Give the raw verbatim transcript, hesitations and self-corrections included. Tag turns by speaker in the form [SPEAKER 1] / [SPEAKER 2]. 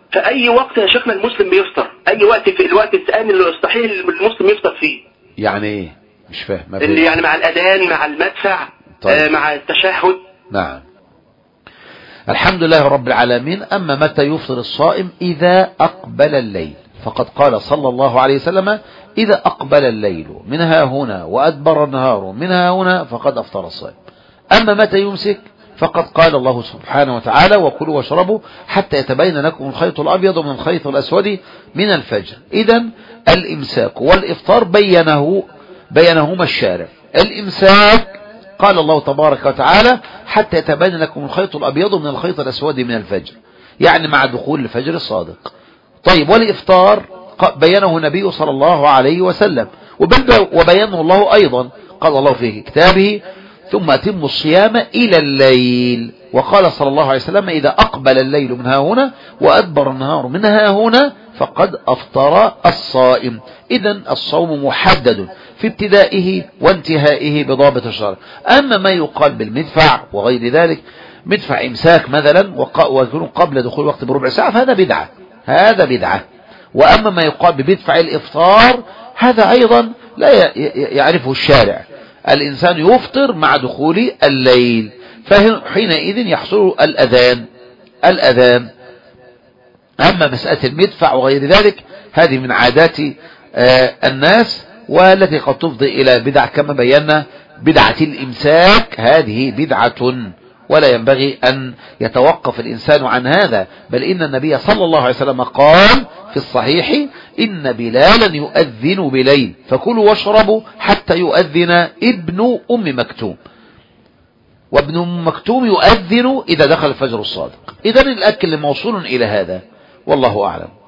[SPEAKER 1] فأي وقت يا شيخنا المسلم بيفطر، أي وقت في الوقت الثاني اللي يستحيل المسلم يفطر فيه.
[SPEAKER 2] يعني ايه؟ مش فاهم.
[SPEAKER 1] اللي يعني مع الأذان، مع المدفع، طيب. آه مع التشهد.
[SPEAKER 2] نعم. الحمد لله رب العالمين. أما متى يفطر الصائم؟ إذا أقبل الليل، فقد قال صلى الله عليه وسلم: إذا أقبل الليل من ها هنا وأدبر النهار من ها هنا فقد أفطر الصائم. أما متى يمسك؟ فقد قال الله سبحانه وتعالى: وكلوا واشربوا حتى يتبين لكم الخيط الأبيض من الخيط الأسود من الفجر. إذن الإمساك والإفطار بينه بينهما الشارع. الإمساك قال الله تبارك وتعالى: حتى يتبين لكم الخيط الأبيض من الخيط الأسود من الفجر، يعني مع دخول الفجر الصادق. طيب، والإفطار بينه النبي صلى الله عليه وسلم، وبينه الله أيضا. قال الله في كتابه: ثم أتموا الصيام إلى الليل. وقال صلى الله عليه وسلم: إذا أقبل الليل من ها هنا وأدبر النهار من ها هنا فقد أفطر الصائم. إذن الصوم محدد في ابتدائه وانتهائه بضابط الشرع. أما ما يقال بالمدفع وغير ذلك، مدفع إمساك مثلا ويكون قبل دخول الوقت بربع ساعة، فهذا بدعة، هذا بدعة. وأما ما يقال بمدفع الإفطار، هذا أيضا لا يعرفه الشارع. الإنسان يفطر مع دخول الليل، فحينئذ يحصل الأذان الأذان أما مسألة المدفع وغير ذلك، هذه من عادات الناس، والتي قد تفضي إلى بدع كما بينا. بدعة الإمساك هذه بدعة، ولا ينبغي أن يتوقف الإنسان عن هذا، بل إن النبي صلى الله عليه وسلم قال في الصحيح: إن بلالا يؤذن بليل فكلوا واشربوا حتى يؤذن ابن أم مكتوم، وابن أم مكتوم يؤذن إذا دخل الفجر الصادق. إذن الأكل موصول إلى هذا، والله أعلم.